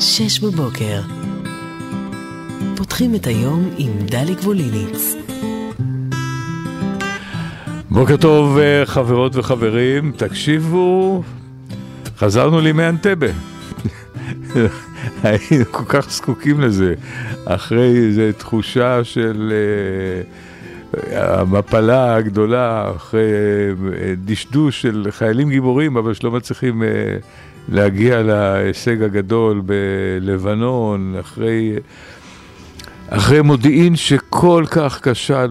6 בבוקר. פותחים את היום עם דלי גבוליניץ. בוקר טוב חברות וחברים, תקשיבו, חזרנו לימי אנטבה. היינו כל כך זקוקים לזה, אחרי איזו תחושה של המפלה הגדולה, אחרי דשדוש של חיילים גיבורים, אבל שלא מצליחים להגיע להישג הגדול בלבנון, אחרי מודיעין שכל כך קשל,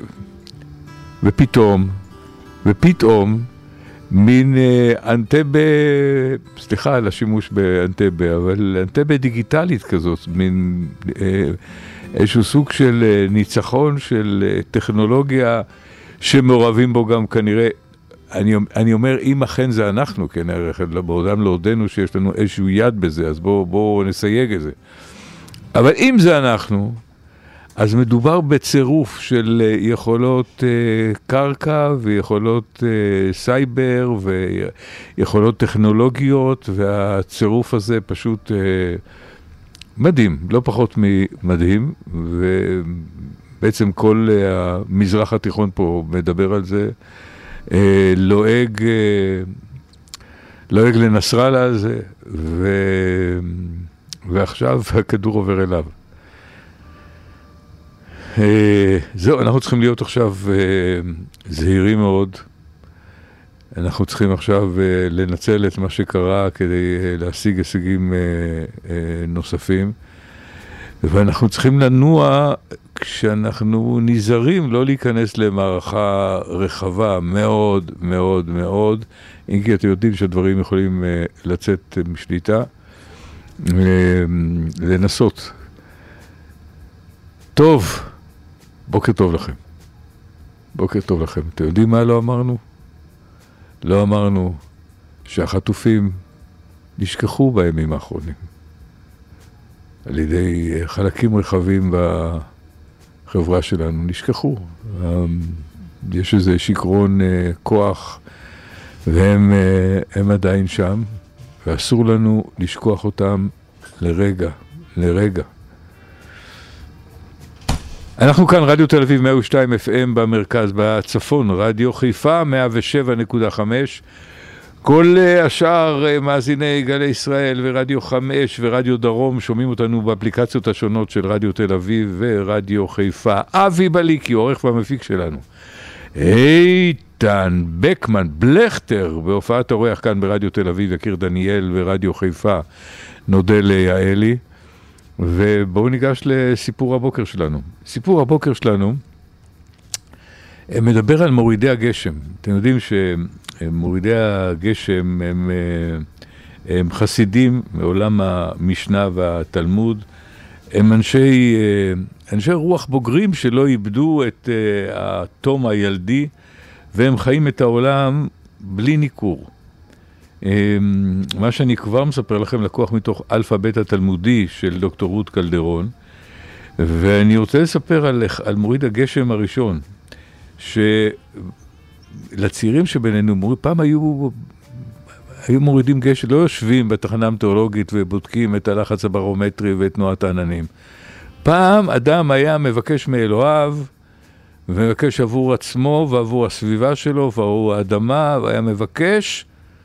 ופתאום מין אנטבה, סליחה על השימוש באנטבה, אבל אנטבה דיגיטלית כזאת, מין איזשהו סוג של ניצחון של טכנולוגיה שמעורבים בו גם כנראה, אני אומר, אם אכן זה אנחנו, כן, בעודם להודנו שיש לנו איזשהו יד בזה, אז בואו נסייג את זה. אבל אם זה אנחנו, אז מדובר בצירוף של יכולות קרקע ויכולות סייבר ויכולות טכנולוגיות, והצירוף הזה פשוט מדהים, לא פחות ממדהים, ובעצם כל המזרח התיכון פה מדבר על זה, לועג לנסראללה הזה, ועכשיו הכדור עובר אליו. זהו, אנחנו צריכים להיות עכשיו זהירים מאוד. אנחנו צריכים עכשיו לנצל את מה שקרה כדי להשיג הישגים נוספים. ואנחנו צריכים לנוע כשאנחנו נזהרים לא להיכנס למערכה רחבה מאוד מאוד מאוד, אם כי אתם יודעים שהדברים יכולים לצאת משליטה, לנסות. טוב, בוקר טוב לכם. בוקר טוב לכם. אתם יודעים מה לא אמרנו? לא אמרנו שהחטופים נשכחו בימים האחרונים. על ידי חלקים רחבים בחברה שלנו נשכחו. יש איזה שיקרון כוח, והם עדיין שם, ואסור לנו לשכוח אותם לרגע. אנחנו כאן רדיו תל אביב 102 FM במרכז, בצפון, רדיו חיפה 107.5, כל השאר מאזיני גלי ישראל ורדיו 5 ורדיו דרום שומעים אותנו באפליקציות השונות של רדיו תל אביב ורדיו חיפה. אבי בליקי, עורך והמפיק שלנו. איתן בקמן בלכטר בהופעת אורח כאן ברדיו תל אביב, יקיר דניאל ורדיו חיפה, נודה ליעלי. ובואו ניגש לסיפור הבוקר שלנו. סיפור הבוקר שלנו מדבר על מורידי הגשם. אתם יודעים שמורידי הגשם הם חסידים מעולם המשנה והתלמוד. הם אנשי רוח בוגרים שלא איבדו את התום הילדי, והם חיים את העולם בלי ניכור. מה שאני כבר מספר לכם לקוח מתוך אלפא-בית התלמודי של דוקטור רות קלדרון, ואני רוצה לספר על מוריד הגשם הראשון, שלצעירים שבינינו, פעם היו מורידים גשם, לא יושבים בתחנה המטאורולוגית ובודקים את הלחץ הברומטרי ואת תנועת העננים. פעם אדם היה מבקש מאלוהיו, ומבקש עבור עצמו ועבור הסביבה שלו ועבור האדמה, והיה מבקש,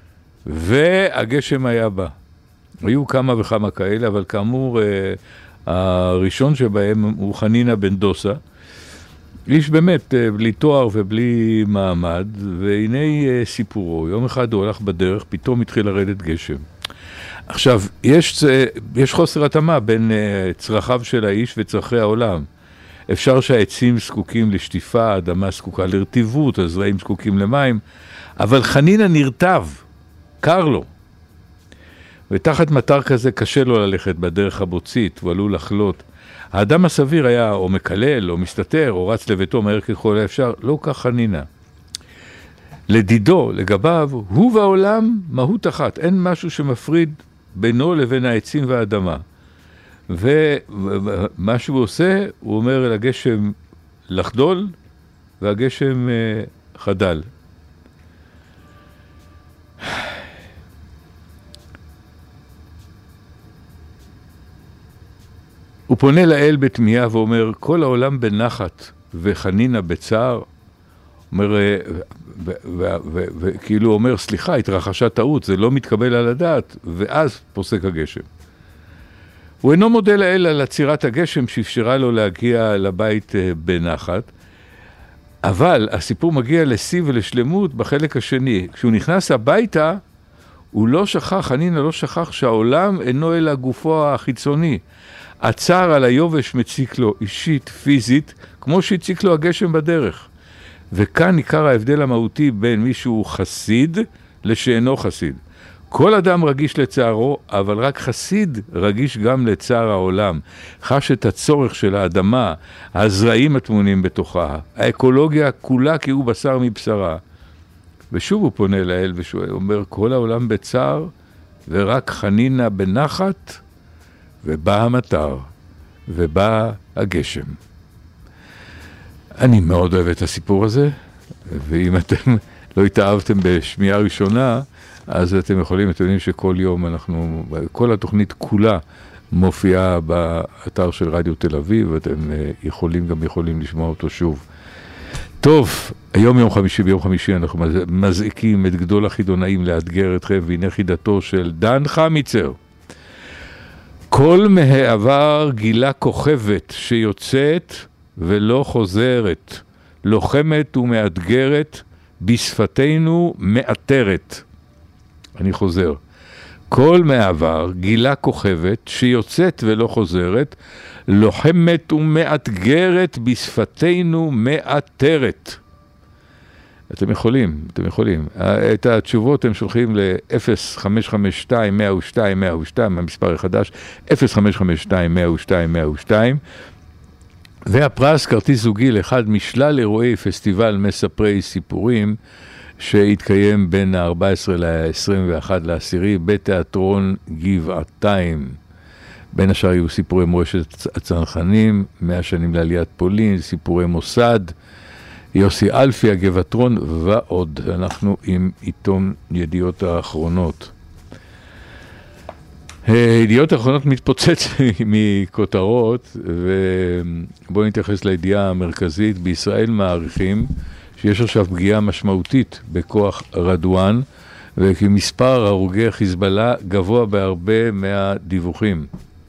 והגשם היה בא. היו כמה וכמה כאלה, אבל כאמור, הראשון שבהם הוא חנינה בן דוסה, איש באמת בלי תואר ובלי מעמד, והנה סיפורו. יום אחד הוא הלך בדרך, פתאום התחיל לרדת גשם. עכשיו, יש חוסר התאמה בין צרכיו של האיש וצרכי העולם. אפשר שהעצים זקוקים לשטיפה, האדמה זקוקה לרטיבות, הזרעים זקוקים למים, אבל חנינה נרטב, קר לו. ותחת מטר כזה קשה לו ללכת בדרך הבוצית, הוא עלול לחלות. האדם הסביר היה או מקלל, או מסתתר, או רץ לביתו מהר ככל האפשר, לא כך חנינה. לדידו, לגביו, הוא והעולם מהות אחת, אין משהו שמפריד בינו לבין העצים והאדמה. ומה שהוא עושה, הוא אומר אל הגשם לחדול, והגשם חדל. הוא פונה לאל בתמיהה ואומר, כל העולם בנחת וחנינה בצער. אומר, וכאילו אומר, סליחה, התרחשה טעות, זה לא מתקבל על הדעת, ואז פוסק הגשם. הוא אינו מודה לאל על עצירת הגשם שאפשרה לו להגיע לבית בנחת, אבל הסיפור מגיע לשיא ולשלמות בחלק השני. כשהוא נכנס הביתה, הוא לא שכח, חנינה לא שכח שהעולם אינו אלא גופו החיצוני. הצער על היובש מציק לו אישית, פיזית, כמו שהציק לו הגשם בדרך. וכאן עיקר ההבדל המהותי בין מישהו חסיד לשאינו חסיד. כל אדם רגיש לצערו, אבל רק חסיד רגיש גם לצער העולם. חש את הצורך של האדמה, הזרעים הטמונים בתוכה, האקולוגיה כולה כי הוא בשר מבשרה. ושוב הוא פונה לאל ואומר, כל העולם בצער, ורק חנינה בנחת, ובא המטר, ובא הגשם. אני מאוד אוהב את הסיפור הזה, ואם אתם לא התאהבתם בשמיעה ראשונה, אז אתם יכולים, אתם יודעים שכל יום כל התוכנית כולה מופיעה באתר של רדיו תל אביב, ואתם יכולים לשמוע אותו שוב. טוב, היום יום חמישי, ביום חמישי אנחנו מזעיקים את גדול החידונאים לאתגר אתכם, והנה חידתו של דן חמיצר. כל מהעבר גילה כוכבת שיוצאת ולא חוזרת, לוחמת ומאתגרת, בשפתנו מאתרת. אני חוזר. כל מהעבר גילה כוכבת שיוצאת ולא חוזרת, לוחמת ומאתגרת, בשפתנו מאתרת. אתם יכולים. את התשובות הם שולחים ל-0552-102-102, המספר החדש, 0552-102-102, והפרס כרטיס זוגי לאחד משלל אירועי פסטיבל מספרי סיפורים, שהתקיים בין ה-14 ל-21 לעשירי בתיאטרון גבעתיים. בין השאר היו סיפורי מורשת הצנחנים, 100 שנים לעליית פולין, סיפורי מוסד, יוסי אלפי, הגבעתרון ועוד. אנחנו עם עיתון ידיעות האחרונות. ידיעות האחרונות מתפוצץ מכותרות, ובואו נתייחס לידיעה המרכזית. בישראל מעריכים שיש עכשיו פגיעה משמעותית בכוח רדואן, וכי מספר הרוגי חיזבאללה גבוה בהרבה מהדיווחים.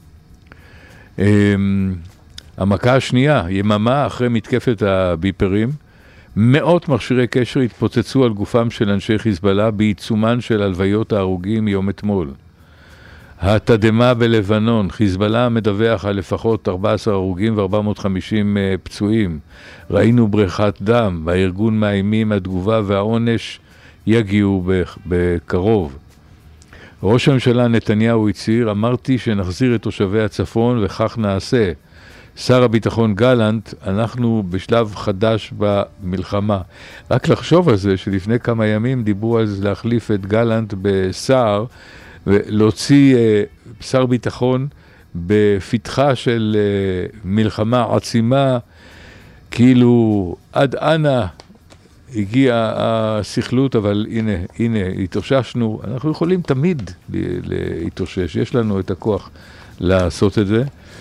המכה השנייה, יממה אחרי מתקפת הביפרים, מאות מכשירי קשר התפוצצו על גופם של אנשי חיזבאללה בעיצומן של הלוויות ההרוגים יום אתמול. התדמה בלבנון, חיזבאללה מדווח על לפחות 14 הרוגים ו-450 פצועים. ראינו בריכת דם, והארגון מאיימים התגובה והעונש יגיעו בקרוב. ראש הממשלה נתניהו הצהיר, אמרתי שנחזיר את תושבי הצפון וכך נעשה. שר הביטחון גלנט, אנחנו בשלב חדש במלחמה. רק לחשוב על זה שלפני כמה ימים דיברו על זה להחליף את גלנט בשר, ולהוציא שר ביטחון בפתחה של מלחמה עצימה, כאילו עד אנה הגיעה הסכלות, אבל הנה, התאוששנו. אנחנו יכולים תמיד להתאושש, יש לנו את הכוח לעשות את זה.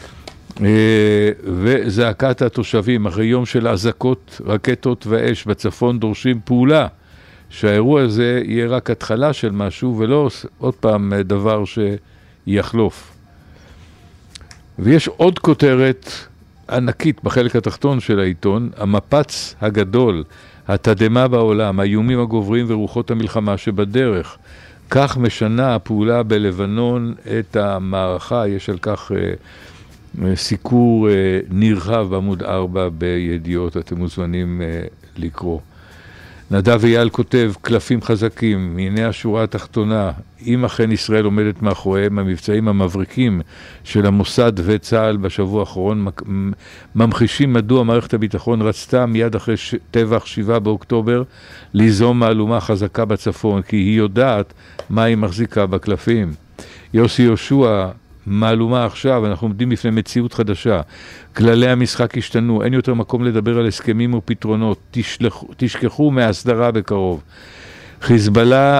וזעקת התושבים אחרי יום של אזעקות, רקטות ואש בצפון דורשים פעולה, שהאירוע הזה יהיה רק התחלה של משהו ולא עוד פעם דבר שיחלוף. ויש עוד כותרת ענקית בחלק התחתון של העיתון, המפץ הגדול, התדמה בעולם, האיומים הגוברים ורוחות המלחמה שבדרך. כך משנה הפעולה בלבנון את המערכה, יש על כך סיקור נרחב בעמוד 4 בידיעות, אתם מוזמנים לקרוא. נדב אייל כותב, קלפים חזקים, הנה השורה התחתונה, אם אכן ישראל עומדת מאחוריהם, המבצעים המבריקים של המוסד וצה"ל בשבוע האחרון ממחישים מדוע מערכת הביטחון רצתה מיד אחרי טבח 7 באוקטובר ליזום מהלומה חזקה בצפון, כי היא יודעת מה היא מחזיקה בקלפים. יוסי יהושע, מהלומה עכשיו, אנחנו עומדים בפני מציאות חדשה. כללי המשחק השתנו, אין יותר מקום לדבר על הסכמים ופתרונות, תשכחו מהסדרה בקרוב. חיזבאללה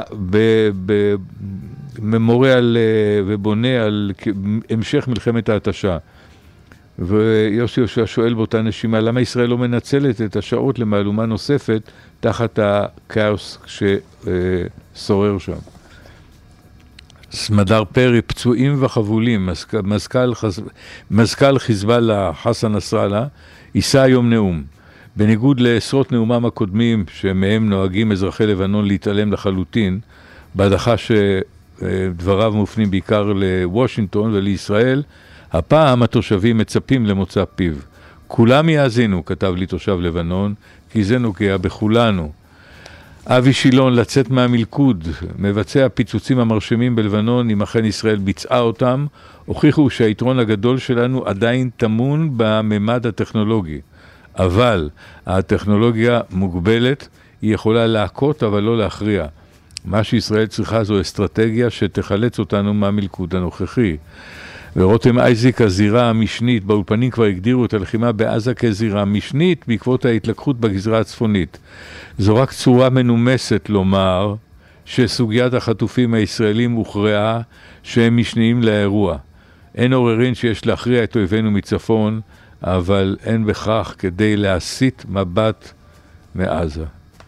ממורה ובונה על המשך מלחמת ההתשה. ויוסי יהושע שואל באותה נשימה, למה ישראל לא מנצלת את השעות למהלומה נוספת תחת הכאוס ששורר שם? סמדר פרי, פצועים וחבולים, מזכ"ל חיזבאללה חסן נסראללה, יישא היום נאום. בניגוד לעשרות נאומם הקודמים, שמהם נוהגים אזרחי לבנון להתעלם לחלוטין, בהדחה שדבריו מופנים בעיקר לוושינגטון ולישראל, הפעם התושבים מצפים למוצא פיו. כולם יאזינו, כתב לי תושב לבנון, כי זה נוגע בכולנו. אבי שילון, לצאת מהמלכוד, מבצע פיצוצים המרשמים בלבנון, אם אכן ישראל ביצעה אותם, הוכיחו שהיתרון הגדול שלנו עדיין תמון בממד הטכנולוגי. אבל הטכנולוגיה מוגבלת, היא יכולה להכות אבל לא להכריע. מה שישראל צריכה זו אסטרטגיה שתחלץ אותנו מהמלכוד הנוכחי. ורותם אייזיק, הזירה המשנית, באולפנים כבר הגדירו את הלחימה בעזה כזירה משנית בעקבות ההתלקחות בגזרה הצפונית. זו רק צורה מנומסת לומר שסוגיית החטופים הישראלים הוכרעה שהם משניים לאירוע. אין עוררין שיש להכריע את אויבינו מצפון, אבל אין בכך כדי להסיט מבט מעזה.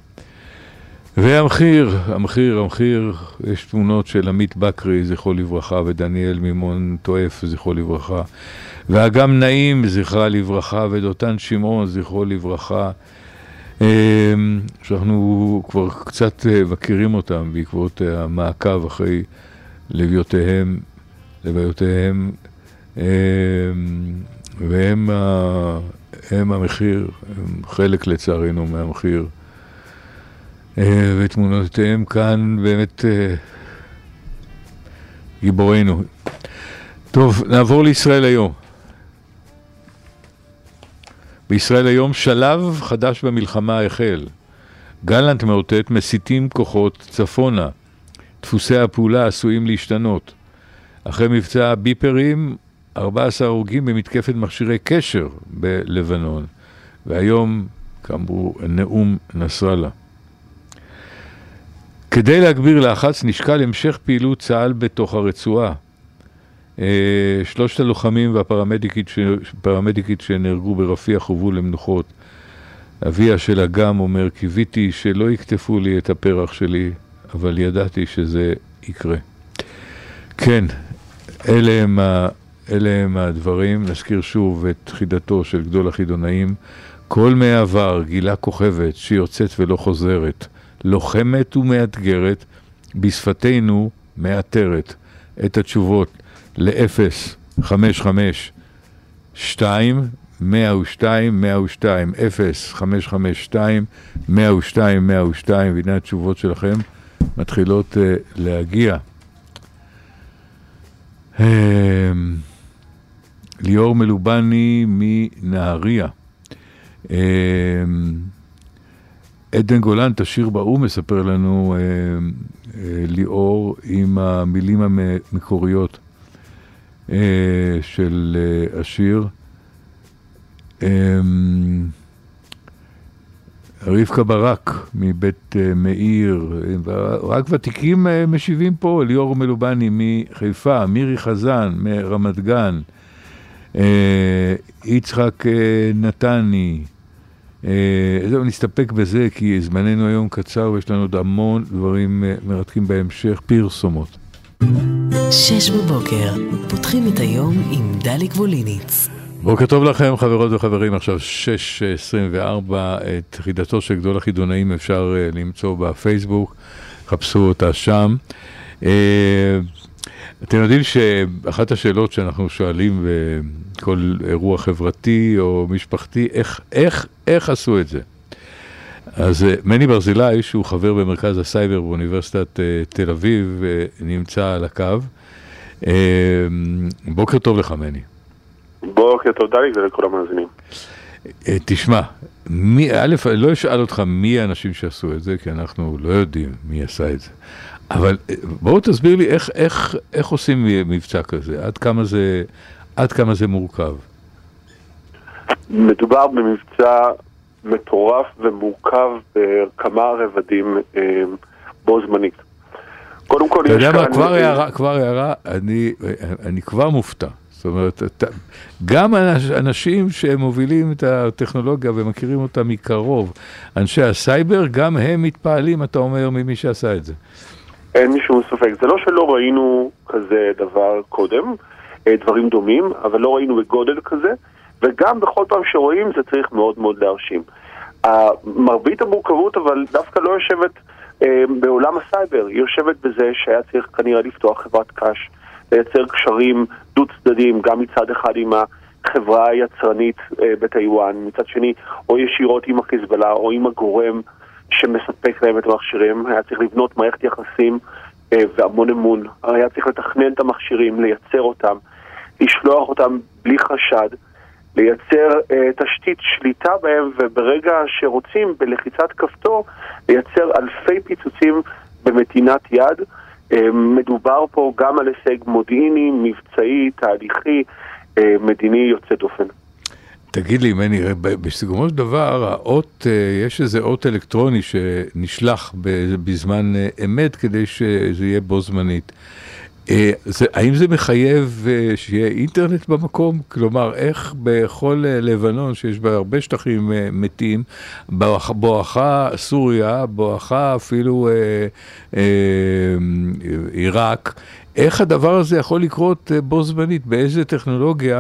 והמחיר, יש תמונות של עמית בקרי, זכרו לברכה, ודניאל מימון טועף, זכרו לברכה, ואגם נעים, זכרה לברכה, ודותן שמעון, זכרו לברכה, שאנחנו כבר קצת מכירים אותם בעקבות המעקב אחרי לוויותיהם, והם המחיר, הם חלק לצערנו מהמחיר. ותמונותיהם כאן באמת גיבורינו. טוב, נעבור לישראל היום. בישראל היום שלב חדש במלחמה החל. גלנט מאותת, מסיתים כוחות צפונה. דפוסי הפעולה עשויים להשתנות. אחרי מבצע ביפרים, 14 הרוגים במתקפת מכשירי קשר בלבנון. והיום, כאמרו, נאום נסראללה. כדי להגביר לחץ נשקל המשך פעילות צה"ל בתוך הרצועה. שלושת הלוחמים והפרמדיקית שנהרגו ברפיח הובאו למנוחות. אביה של אגם אומר, קיוויתי שלא יקטפו לי את הפרח שלי, אבל ידעתי שזה יקרה. כן, אלה הם הדברים. נזכיר שוב את חידתו של גדול החידונאים. כל מעבר גילה כוכבת שיוצאת ולא חוזרת. לוחמת ומאתגרת, בשפתנו מאתרת. את התשובות ל-055-2, 102, 102, 0-552, 102, 102, והנה התשובות שלכם מתחילות להגיע. ליאור מלובני מנהריה. עדן גולן, תשיר באום, מספר לנו ליאור עם המילים המקוריות של השיר. רבקה ברק מבית מאיר, רק ותיקים משיבים פה, ליאור מלובני מחיפה, מירי חזן מרמת גן, יצחק נתני. זהו, נסתפק בזה כי זמננו היום קצר ויש לנו עוד המון דברים מרתקים בהמשך. פרסומות. 6 בבוקר, פותחים את היום עם דליק ווליניץ. בוקר טוב לכם חברות וחברים, עכשיו 6:24, את חידתו של גדול החידונאים אפשר למצוא בפייסבוק, חפשו אותה שם. אתם יודעים שאחת השאלות שאנחנו שואלים בכל אירוע חברתי או משפחתי, איך עשו את זה? אז מני ברזילי, שהוא חבר במרכז הסייבר באוניברסיטת תל אביב, נמצא על הקו. בוקר טוב לך, מני. בוקר טוב דליק ולכל המאזינים. תשמע, לא אשאל אותך מי האנשים שעשו את זה, כי אנחנו לא יודעים מי עשה את זה. אבל בואו תסביר לי איך עושים מבצע כזה, עד כמה זה מורכב. מדובר במבצע מטורף ומורכב בכמה רבדים בו זמנית. קודם כל, אתה יודע מה, כבר הערה, אני כבר מופתע. זאת אומרת, גם אנשים שמובילים את הטכנולוגיה ומכירים אותה מקרוב, אנשי הסייבר, גם הם מתפעלים, אתה אומר, ממי שעשה את זה. אין משום ספק. זה לא שלא ראינו כזה דבר קודם, דברים דומים, אבל לא ראינו בגודל כזה, וגם בכל פעם שרואים זה צריך מאוד מאוד להרשים. מרבית המורכבות אבל דווקא לא יושבת בעולם הסייבר, היא יושבת בזה שהיה צריך כנראה לפתוח חברת קש, לייצר קשרים דו צדדים, גם מצד אחד עם החברה היצרנית בטיואן, מצד שני או ישירות עם החיזבאללה או עם הגורם שמספק להם את המכשירים. היה צריך לבנות מערכת יחסים והמון אמון, היה צריך לתכנן את המכשירים, לייצר אותם, לשלוח אותם בלי חשד, לייצר תשתית שליטה בהם, וברגע שרוצים בלחיצת כפתור לייצר אלפי פיצוצים במתינת יד. מדובר פה גם על הישג מודיעיני, מבצעי, תהליכי, מדיני יוצא דופן. תגיד לי, מני, בסיכומו של דבר, יש איזה אות אלקטרוני שנשלח בזמן אמת כדי שזה יהיה בו זמנית. האם זה מחייב שיהיה אינטרנט במקום? כלומר, איך בכל לבנון, שיש בה הרבה שטחים מתים, בואכה סוריה, בואכה אפילו עיראק, איך הדבר הזה יכול לקרות בו זמנית? באיזה טכנולוגיה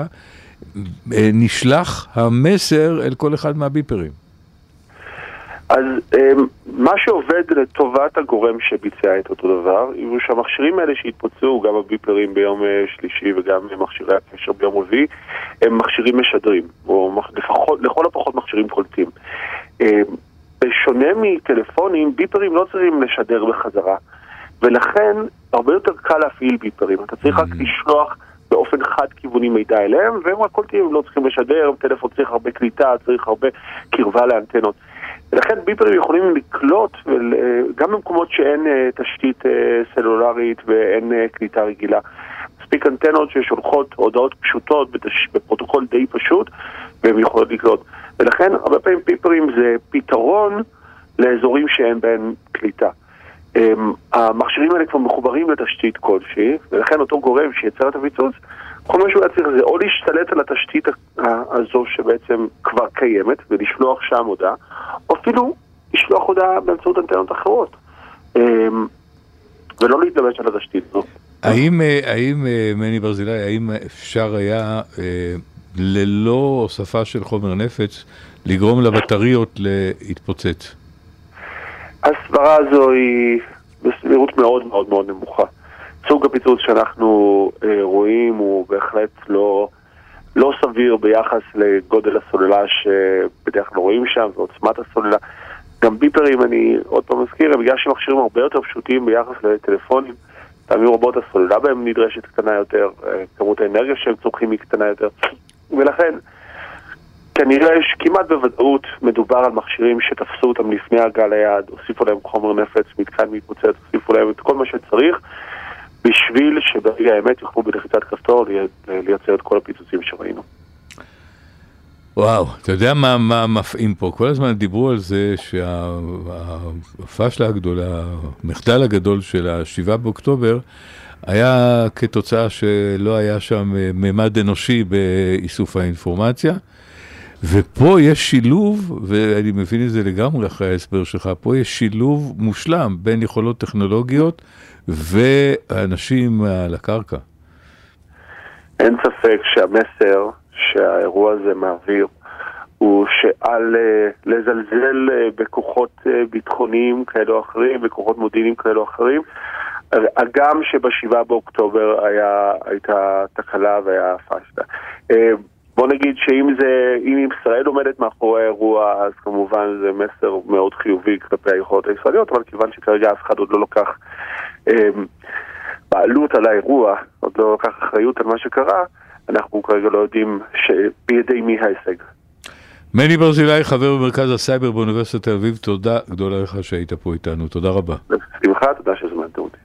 נשלח המסר אל כל אחד מהביפרים? אז מה שעובד לטובת הגורם שביצע את אותו דבר, הוא שהמכשירים האלה שהתפוצצו, גם הביפרים ביום שלישי וגם מכשירי הקשר ביום רביעי, הם מכשירים משדרים, או לכל הפחות מכשירים קולטים. בשונה מטלפונים, ביפרים לא צריכים לשדר בחזרה, ולכן הרבה יותר קל להפעיל ביפרים. אתה צריך רק לשלוח באופן חד כיווני מידע אליהם, והם רק קולטים, לא צריכים לשדר, טלפון צריך הרבה קליטה, צריך הרבה קרבה לאנטנות. ולכן ביפרים יכולים לקלוט גם במקומות שאין תשתית סלולרית ואין קליטה רגילה. מספיק אנטנות ששולחות הודעות פשוטות בפרוטוקול די פשוט, והם יכולים לקלוט. ולכן הרבה פעמים ביפרים זה פתרון לאזורים שאין בהם קליטה. המכשירים האלה כבר מחוברים לתשתית כלשהי, ולכן אותו גורם שיצר את הפיצוץ, כל מה שהוא היה צריך זה או להשתלט על התשתית הזו שבעצם כבר קיימת ולשלוח שם הודעה, או אפילו לשלוח הודעה באמצעות אנטנות אחרות, ולא להתלבש על התשתית זו. האם מני ברזילי, האם אפשר היה ללא הוספה של חומר נפץ לגרום לבטריות להתפוצץ? הסברה הזו היא בסבירות מאוד מאוד מאוד נמוכה. סוג הפיצוץ שאנחנו רואים הוא בהחלט לא סביר ביחס לגודל הסוללה שבדרך כלל רואים שם ועוצמת הסוללה. גם ביפרים, אני עוד פעם מזכיר, בגלל שמכשירים הרבה יותר פשוטים ביחס לטלפונים, פעמים רבות הסוללה בהם נדרשת קטנה יותר, כמות האנרגיה שהם צורכים היא קטנה יותר, ולכן כנראה יש כמעט בוודאות מדובר על מכשירים שתפסו אותם לפני הגל היד, הוסיפו להם חומר נפץ, מתקן מתפוצץ, הוסיפו להם את כל מה שצריך, בשביל שברגע האמת יוכלו בלחיצת כפתור לייצר את כל הפיצוצים שראינו. וואו, אתה יודע מה מפעים פה? כל הזמן דיברו על זה שהפשלה הגדולה, המחדל הגדול של 7 באוקטובר, היה כתוצאה שלא היה שם ממד אנושי באיסוף האינפורמציה, ופה יש שילוב, ואני מבין את זה לגמרי אחרי ההסבר שלך, פה יש שילוב מושלם בין יכולות טכנולוגיות ואנשים על הקרקע. אין ספק שהמסר שהאירוע הזה מעביר הוא שעל לזלזל בכוחות ביטחוניים כאלו או אחרים, בכוחות מודיעיניים כאלו או אחרים, הגם שבשבעה באוקטובר הייתה תקלה והיה פשלה. בוא נגיד שאם ישראל עומדת מאחורי האירוע, אז כמובן זה מסר מאוד חיובי כלפי היכולות הישראליות, אבל כיוון שכרגע אף אחד עוד לא לוקח בעלות על האירוע, עוד לא לוקח אחריות על מה שקרה, אנחנו כרגע לא יודעים בידי מי ההישג. מני ברזילי, חבר במרכז הסייבר באוניברסיטת תל אביב, תודה גדולה לך שהיית פה איתנו, תודה רבה. בשמחה, תודה שהזמנתם אותי.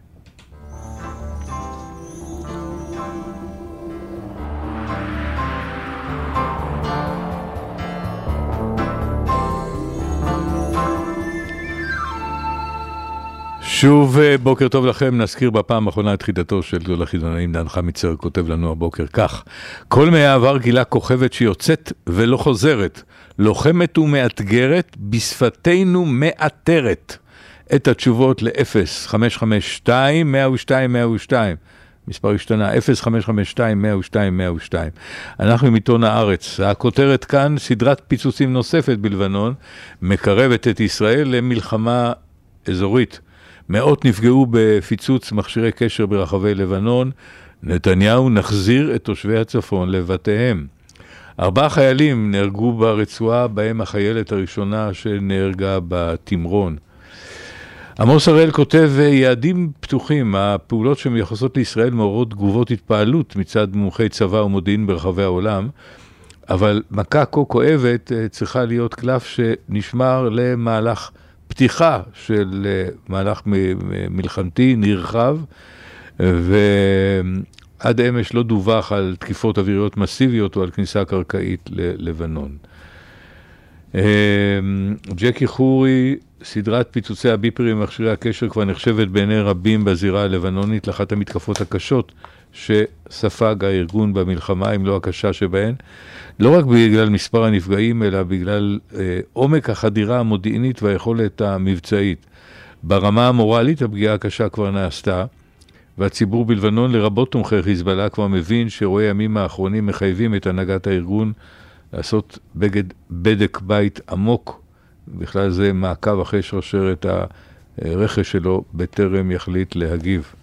שוב בוקר טוב לכם, נזכיר בפעם האחרונה את חידתו של גדול החידונאים דן חמיצר, כותב לנו הבוקר כך: כל מי העבר גילה כוכבת שיוצאת ולא חוזרת, לוחמת ומאתגרת, בשפתנו מאתרת. את התשובות ל-0-552-102-102, מספר השתנה, 0-552-102-102. אנחנו עם עיתון הארץ. הכותרת כאן: סדרת פיצוצים נוספת בלבנון, מקרבת את ישראל למלחמה אזורית. מאות נפגעו בפיצוץ מכשירי קשר ברחבי לבנון. נתניהו: נחזיר את תושבי הצפון לבתיהם. 4 חיילים נהרגו ברצועה, בהם החיילת הראשונה שנהרגה בתמרון. עמוס הראל כותב: יעדים פתוחים, הפעולות שמיוחסות לישראל מעוררות תגובות התפעלות מצד מומחי צבא ומודיעין ברחבי העולם, אבל מכה כה כואבת צריכה להיות קלף שנשמר למהלך פתיחה של מהלך מלחמתי נרחב, ועד אמש לא דווח על תקיפות אוויריות מסיביות או על כניסה קרקעית ללבנון. ג'קי חורי: סדרת פיצוצי הביפרים ומכשירי הקשר כבר נחשבת בעיני רבים בזירה הלבנונית לאחת המתקפות הקשות שספג הארגון במלחמה, אם לא הקשה שבהן, לא רק בגלל מספר הנפגעים, אלא בגלל עומק החדירה המודיעינית והיכולת המבצעית. ברמה המורלית הפגיעה הקשה כבר נעשתה, והציבור בלבנון, לרבות תומכי חיזבאללה, כבר מבין שאירועי הימים האחרונים מחייבים את הנהגת הארגון לעשות בדק בית עמוק, בכלל זה מעקב אחרי שרשרת הרכש שלו בטרם יחליט להגיב.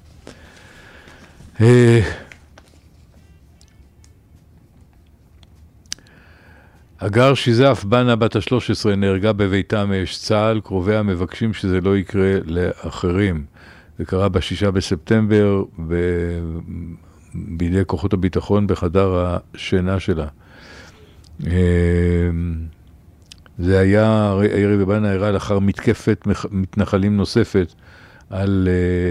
הגר שיזף בנה בת ה-13 נהרגה בביתה מאש צה"ל, קרוביה מבקשים שזה לא יקרה לאחרים. זה קרה ב6 בספטמבר בידי כוחות הביטחון בחדר השינה שלה. זה היה, ירי בבנה אירע לאחר מתקפת מתנחלים נוספת על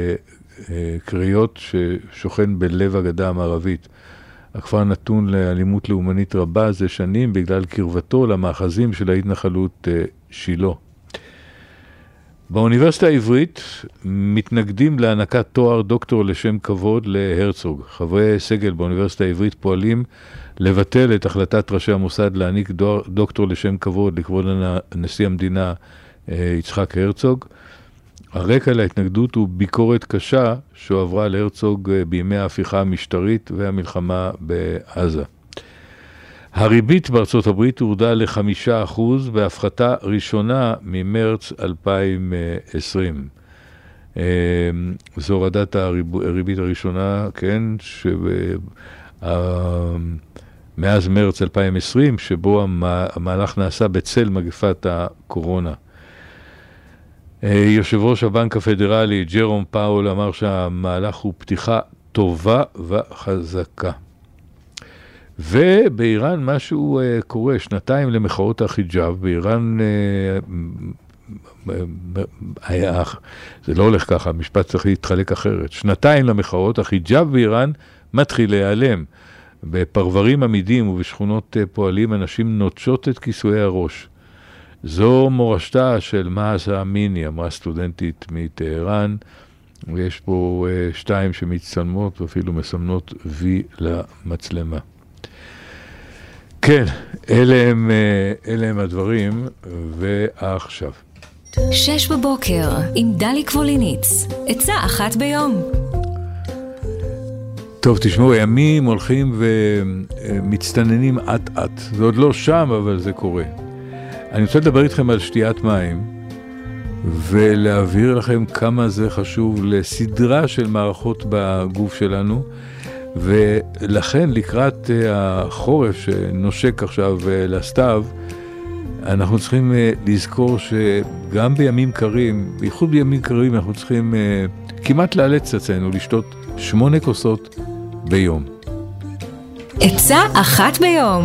קריות ששוכן בלב הגדה המערבית. הכפר נתון לאלימות לאומנית רבה זה שנים בגלל קרבתו למאחזים של ההתנחלות שילה. באוניברסיטה העברית מתנגדים להענקת תואר דוקטור לשם כבוד להרצוג. חברי סגל באוניברסיטה העברית פועלים לבטל את החלטת ראשי המוסד להעניק דוקטור לשם כבוד לכבוד נשיא המדינה יצחק הרצוג. הרקע להתנגדות הוא ביקורת קשה שהועברה להרצוג בימי ההפיכה המשטרית והמלחמה בעזה. הריבית בארצות הברית הורדה ל5% בהפחתה ראשונה ממרץ 2020. זו הורדת הריבית הראשונה, כן, מאז מרץ 2020, שבו המהלך נעשה בצל מגפת הקורונה. יושב ראש הבנק הפדרלי ג'רום פאול אמר שהמהלך הוא פתיחה טובה וחזקה. ובאיראן משהו קורה, 2 למחאות החיג'אב, באיראן זה לא הולך ככה, המשפט צריך להתחלק אחרת. 2 למחאות, החיג'אב באיראן מתחיל להיעלם. בפרברים עמידים ובשכונות פועלים אנשים נוטשות את כיסויי הראש. זו מורשתה של מאזה אמיני, אמרה סטודנטית מטהרן, ויש פה 2 שמצטלמות ואפילו מסמנות וי למצלמה. כן, אלה הם הדברים, ועכשיו. 6 בבוקר עם דלי קבוליניץ, עצה אחת ביום. טוב, תשמעו, הימים הולכים ומצטננים עט-עט. זה עוד לא שם, אבל זה קורה. אני רוצה לדבר איתכם על שתיית מים, ולהעביר לכם כמה זה חשוב לסדרה של מערכות בגוף שלנו, ולכן לקראת החורף שנושק עכשיו לסתיו, אנחנו צריכים לזכור שגם בימים קרים, בייחוד בימים קרים, אנחנו צריכים כמעט לאלץ עצמנו לשתות 8 כוסות ביום. עצה אחת ביום.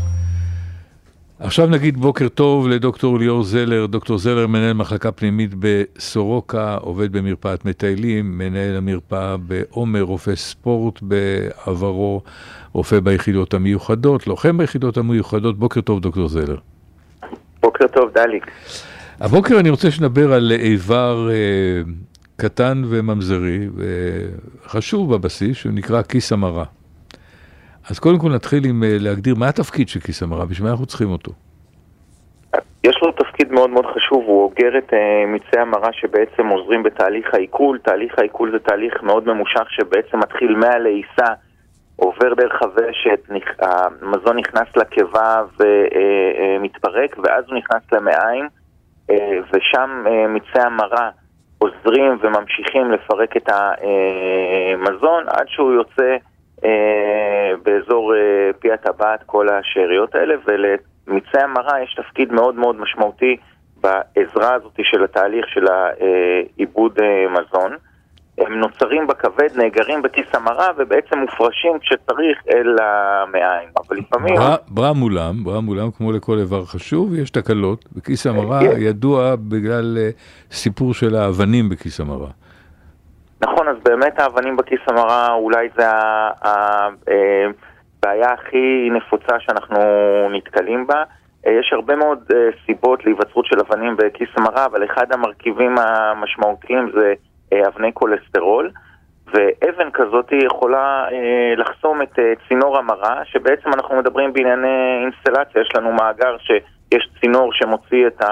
עכשיו נגיד בוקר טוב לדוקטור ליאור זלר. דוקטור זלר מנהל מחלקה פנימית בסורוקה, עובד במרפאת מטיילים, מנהל המרפאה בעומר, רופא ספורט בעברו, רופא ביחידות המיוחדות, לוחם ביחידות המיוחדות. בוקר טוב דוקטור זלר. בוקר טוב דליק. הבוקר אני רוצה שנדבר על איבר קטן וממזרי, וחשוב בבסיס, שהוא נקרא כיס המרה. אז קודם כל נתחיל עם להגדיר מה התפקיד של כיס המרה, בשביל מה אנחנו צריכים אותו. יש לו תפקיד מאוד מאוד חשוב, הוא אוגר את מיצי המרה שבעצם עוזרים בתהליך העיכול. תהליך העיכול זה תהליך מאוד ממושך שבעצם מתחיל מהלעיסה, עובר דרך הוושט, המזון נכנס לקיבה ומתפרק, ואז הוא נכנס למעיים, ושם מיצי המרה עוזרים וממשיכים לפרק את המזון עד שהוא יוצא באזור פי הטבעת, כל השאריות האלה. ולמיצי המרה יש תפקיד מאוד מאוד משמעותי בעזרה הזאת של התהליך של העיבוד מזון. הם נוצרים בכבד, נאגרים בכיס המרה ובעצם מופרשים כשצריך אל המעיים. אבל לפעמים... ברא מולם, כמו לכל איבר חשוב, יש תקלות. בכיס המרה ידוע בגלל סיפור של האבנים בכיס המרה. נכון, אז באמת האבנים בכיס המרה אולי זה הבעיה הכי נפוצה שאנחנו נתקלים בה. יש הרבה מאוד סיבות להיווצרות של אבנים בכיס המרה, אבל אחד המרכיבים המשמעותיים זה אבני קולסטרול, ואבן כזאת יכולה לחסום את צינור המרה, שבעצם אנחנו מדברים בענייני אינסטלציה. יש לנו מאגר שיש צינור שמוציא את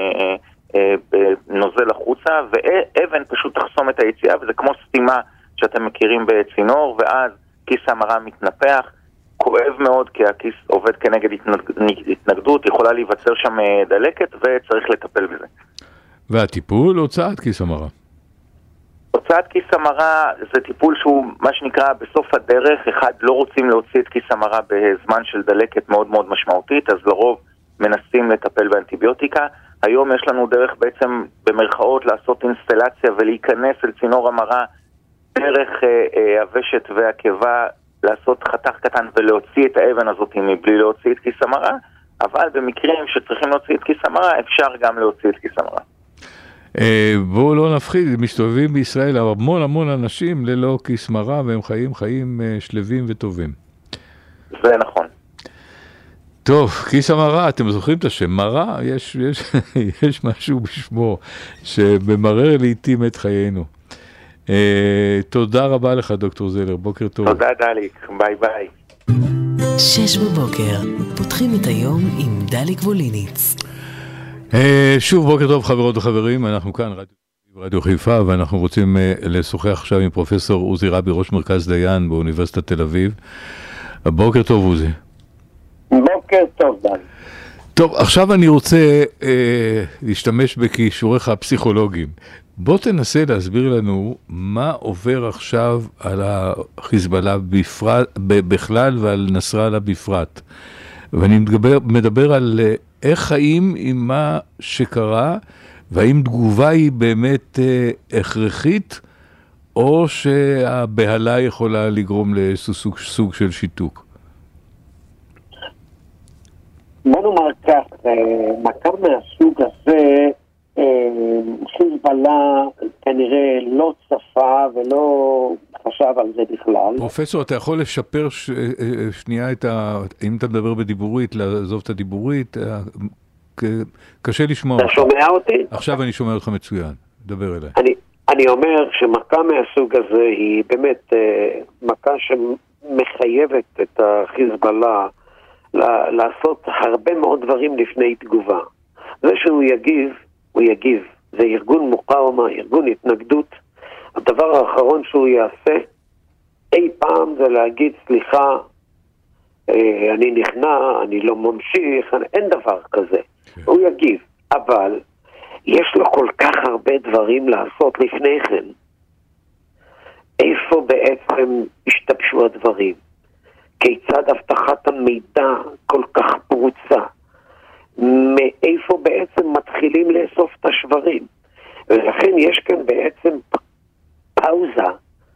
הנוזל החוצה, ואבן פשוט תחסום את היציאה, וזה כמו סתימה שאתם מכירים בצינור, ואז כיס המרה מתנפח, כואב מאוד כי הכיס עובד כנגד התנגדות, יכולה להיווצר שם דלקת וצריך לטפל בזה. והטיפול, הוצאת כיס המרה. הוצאת כיס המרה זה טיפול שהוא מה שנקרא בסוף הדרך. אחד, לא רוצים להוציא את כיס המרה בזמן של דלקת מאוד מאוד משמעותית, אז לרוב מנסים לטפל באנטיביוטיקה. היום יש לנו דרך בעצם במרכאות לעשות אינסטלציה ולהיכנס אל צינור המרה דרך הוושט והקיבה, לעשות חתך קטן ולהוציא את האבן הזאת מבלי להוציא את כיס המרה, אבל במקרים שצריכים להוציא את כיס המרה אפשר גם להוציא את כיס המרה. בואו לא נפחיד, מסתובבים בישראל המון אנשים ללא כיס מרה, והם חיים שלווים וטובים. זה נכון. טוב, כיס המרה, אתם זוכרים את השם? מרה, יש משהו בשמו שממרר לעתים את חיינו. תודה רבה לך דוקטור זלר, בוקר טוב. תודה דליק, ביי ביי. 6 בבוקר, פותחים את היום עם דליק ווליניץ. שוב בוקר טוב חברות וחברים, אנחנו כאן רדיו חיפה, ואנחנו רוצים לשוחח עכשיו עם פרופסור עוזי רבי, ראש מרכז דיין באוניברסיטת תל אביב. בוקר טוב עוזי. בוקר טוב דן. טוב, עכשיו אני רוצה להשתמש בכישוריך הפסיכולוגיים. בוא תנסה להסביר לנו מה עובר עכשיו על החיזבאללה בכלל ועל נסראללה בפרט. ואני מדבר על איך חיים עם מה שקרה, והאם תגובה היא באמת הכרחית, או שהבהלה יכולה לגרום לסוג של שיתוק. בוא נאמר כך, מכה מהסוג הזה, חיזבאללה כנראה לא צפה ולא חשב על זה בכלל. פרופסור, אתה יכול לשפר שנייה אם אתה מדבר בדיבורית, לעזוב את הדיבורית, קשה לשמוע. אתה שומע אותי? עכשיו אני שומע אותך מצוין, דבר אליי. אני אומר שמכה מהסוג הזה היא באמת מכה שמחייבת את החיזבאללה לעשות הרבה מאוד דברים לפני תגובה. זה שהוא יגיב, הוא יגיב. זה ארגון מוקאומה, ארגון התנגדות. הדבר האחרון שהוא יעשה אי פעם זה להגיד סליחה, אני נכנע, אני לא ממשיך, אין דבר כזה. הוא יגיב, אבל יש לו כל כך הרבה דברים לעשות לפני כן. איפה בעצם השתבשו הדברים? כיצד הבטחת המידע כל כך פרוצה? מאיפה בעצם מתחילים לאסוף את השברים? ולכן יש כאן בעצם פאוזה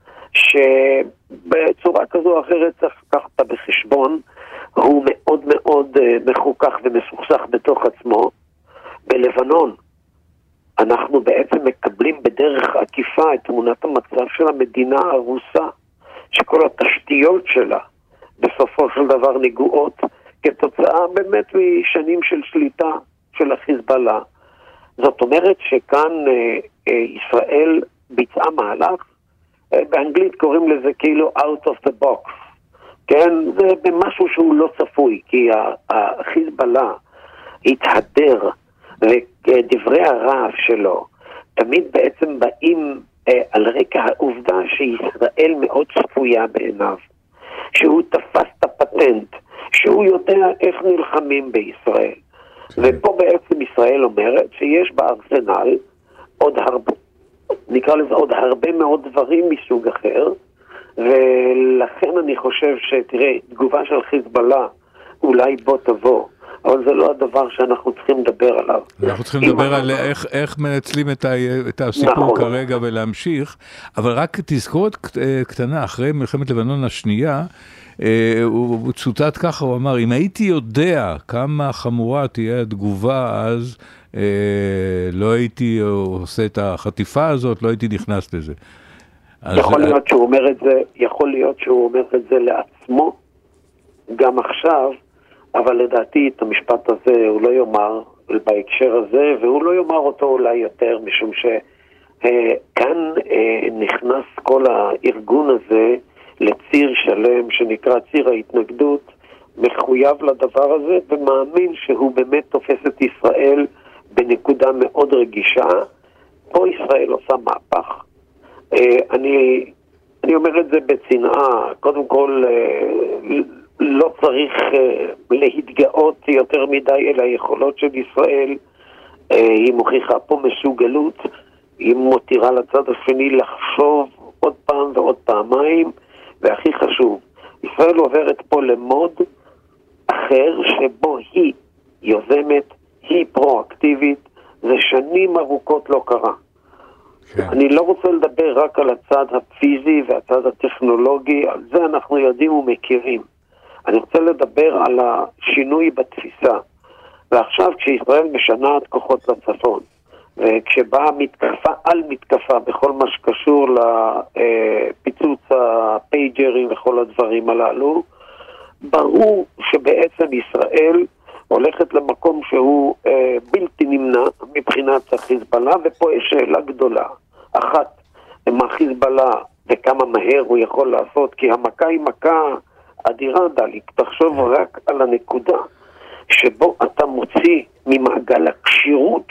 שבצורה כזו או אחרת צריך לקחת בחשבון. הוא מאוד מאוד מחוכך ומסוכסך בתוך עצמו. בלבנון אנחנו בעצם מקבלים בדרך עקיפה את תמונת המצב של המדינה הרוסה, שכל התשתיות שלה בסופו של דבר נגועות כתוצאה באמת משנים של שליטה של החיזבאללה. זאת אומרת שכאן ישראל ביצעה מהלך, באנגלית קוראים לזה כאילו out of the box, כן? זה במשהו שהוא לא צפוי, כי החיזבאללה התהדר, ודברי הרעב שלו תמיד בעצם באים על רקע העובדה שישראל מאוד צפויה בעיניו, שהוא תפס את הפטנט, שהוא יודע איך נלחמים בישראל. ופה בעצם ישראל אומרת שיש בארסנל עוד הרבה, נקרא לזה עוד הרבה מאוד דברים מסוג אחר, ולכן אני חושב שתראה, תגובה של חיזבאללה אולי בוא תבוא, אבל זה לא הדבר שאנחנו צריכים לדבר עליו. אנחנו צריכים לדבר על איך מנצלים את הסיפור כרגע ולהמשיך, אבל רק תזכורת קטנה, אחרי מלחמת לבנון השנייה, הוא צוטט ככה, הוא אמר, אם הייתי יודע כמה חמורה תהיה התגובה אז, לא הייתי עושה את החטיפה הזאת, לא הייתי נכנס לזה. יכול להיות שהוא אומר את זה, יכול להיות שהוא אומר את זה לעצמו, גם עכשיו, אבל לדעתי את המשפט הזה הוא לא יאמר בהקשר הזה, והוא לא יאמר אותו אולי יותר, משום שכאן נכנס כל הארגון הזה לציר שלם שנקרא ציר ההתנגדות, מחויב לדבר הזה ומאמין שהוא באמת תופס את ישראל בנקודה מאוד רגישה. פה ישראל עושה מהפך. אני אומר את זה בצנעה, קודם כל לא צריך להתגאות יותר מדי אל היכולות של ישראל, היא מוכיחה פה מסוגלות, היא מותירה לצד השני לחשוב עוד פעם ועוד פעמיים, והכי חשוב, ישראל עוברת פה למוד אחר שבו היא יוזמת, היא פרואקטיבית, זה שנים ארוכות לא קרה. אני לא רוצה לדבר רק על הצד הפיזי והצד הטכנולוגי, על זה אנחנו יודעים ומכירים. אני רוצה לדבר על השינוי בתפיסה. ועכשיו כשישראל משנה את כוחות לצפון, וכשבאה מתקפה על מתקפה בכל מה שקשור לפיצוץ הפייג'רים וכל הדברים הללו, ברור שבעצם ישראל הולכת למקום שהוא בלתי נמנע מבחינת החיזבאללה, ופה יש שאלה גדולה. אחת, מה חיזבאללה וכמה מהר הוא יכול לעשות, כי המכה היא מכה אדירה, דליק. תחשוב רק על הנקודה שבו אתה מוציא ממעגל הקשירות.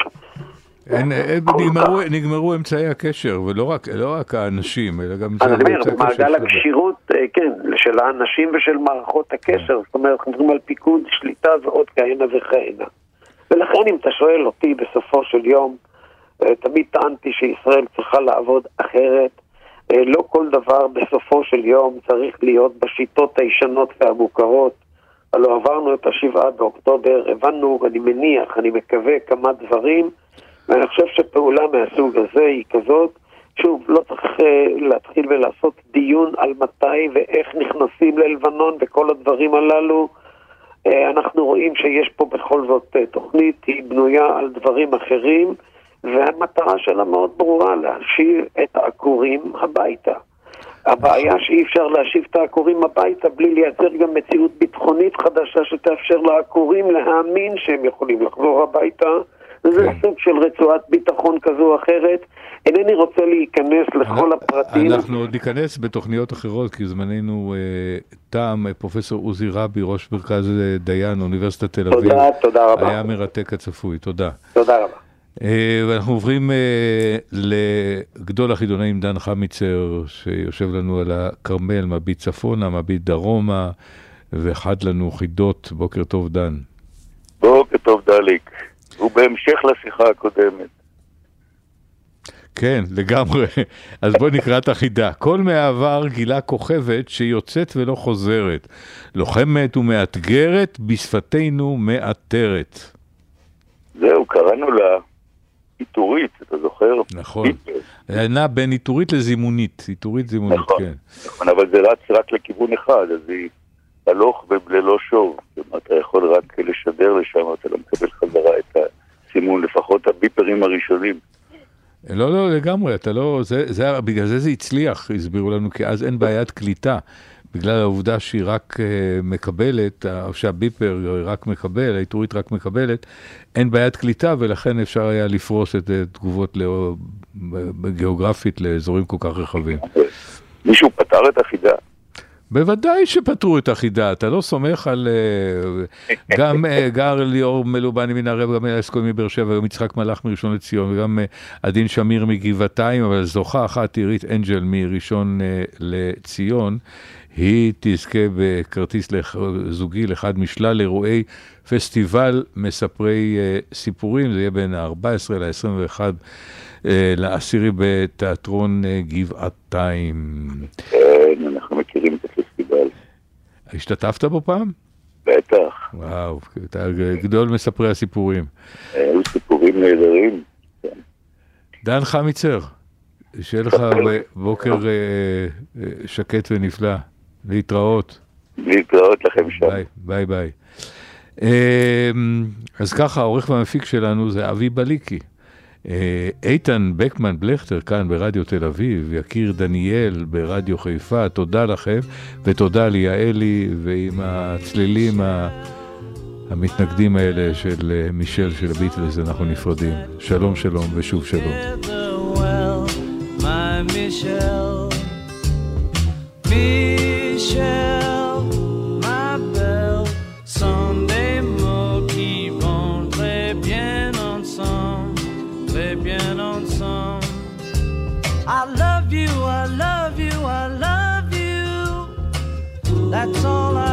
נגמרו אמצעי הקשר, ולא רק האנשים, אלא גם אני אומר, מעגל הקשירות, כן, של האנשים ושל מערכות הקשר, זאת אומרת, אנחנו מדברים על פיקוד, שליטה ועוד כהנה וכהנה. ולכן אם אתה שואל אותי בסופו של יום, תמיד טענתי שישראל צריכה לעבוד אחרת, לא כל דבר בסופו של יום צריך להיות בשיטות הישנות והמוכרות. הלוא עברנו את 7 באוקטובר, הבנו, אני מניח, אני מקווה כמה דברים, ואני חושב שפעולה מהסוג הזה היא כזאת, שוב, לא צריך להתחיל ולעשות דיון על מתי ואיך נכנסים ללבנון וכל הדברים הללו. אנחנו רואים שיש פה בכל זאת תוכנית, היא בנויה על דברים אחרים, והמטרה שלה מאוד ברורה, להשיב את העקורים הביתה. הבעיה שאי אפשר להשיב את העקורים הביתה בלי לייצר גם מציאות ביטחונית חדשה שתאפשר לעקורים להאמין שהם יכולים לחזור הביתה. זה סוג של רצועת ביטחון כזו או אחרת. אינני רוצה להיכנס לכל הפרטים. אנחנו עוד ניכנס בתוכניות אחרות, כי זמננו תם. פרופסור עוזי רבי, ראש מרכז דיין, אוניברסיטת תל אביב. תודה רבה. היה מרתק הצפוי, תודה. תודה רבה. ואנחנו עוברים לגדול החידונאים דן חמיצר, שיושב לנו על הכרמל, מביט צפונה, מביט דרומה, ואחד לנו חידות. בוקר טוב דן. בוקר טוב דליק. הוא בהמשך לשיחה הקודמת. כן, לגמרי. אז בוא נקרא את החידה. כל מהעבר גילה כוכבת שיוצאת ולא חוזרת. לוחמת ומאתגרת, בשפתנו מאתרת. זהו, קראנו לה עיטורית, אתה זוכר? נכון. נע בין עיטורית לזימונית. עיטורית זימונית, נכון, כן. נכון, אבל זה רץ רק לכיוון אחד, אז היא הלוך וללא שוב. זאת אומרת, אתה יכול רק לשדר לשם, אתה לא מקבל חזרה את הסימון, לפחות הביפרים הראשונים. לא, לגמרי, אתה לא, בגלל זה הצליח, הסבירו לנו, כי אז אין בעיית קליטה. בגלל העובדה שהיא רק מקבלת, או שהביפר רק מקבל, העיטורית רק מקבלת, אין בעיית קליטה, ולכן אפשר היה לפרוס את תגובות גיאוגרפית לאזורים כל כך רחבים. מישהו פתר את החידה? בוודאי שפתרו את החידה, אתה לא סומך על גם גר ליאור מלובני מן הערב, גם אסקול מבאר שבע, גם יצחק מלאך מראשון לציון, וגם עדין שמיר מגבעתיים, אבל זוכה אחת, עירית אנג'ל מראשון לציון, היא תזכה בכרטיס זוגי לאחד משלל אירועי פסטיבל מספרי סיפורים, זה יהיה בין ה-14 ל-21 לעשירי בתיאטרון גבעתיים. אנחנו מכירים את הפסטיבל. השתתפת בו פעם? בטח. וואו, אתה גדול מספרי הסיפורים. היו סיפורים נהדרים. דן חמיצר, שיהיה לך בוקר שקט ונפלא. להתראות. להתראות לכם שם. ביי ביי. אז ככה, העורך והמפיק שלנו זה אבי בליקי. איתן בקמן בלכטר כאן ברדיו תל אביב, יקיר דניאל ברדיו חיפה, תודה לכם, ותודה ליעלי, ועם הצלילים המתנגדים האלה של מישל של הביטלס אנחנו נפרדים. שלום שלום ושוב שלום. Michelle, my belle, Sunday mots qui vont très bien ensemble, très bien ensemble. I love you, I love you, I love you. That's all I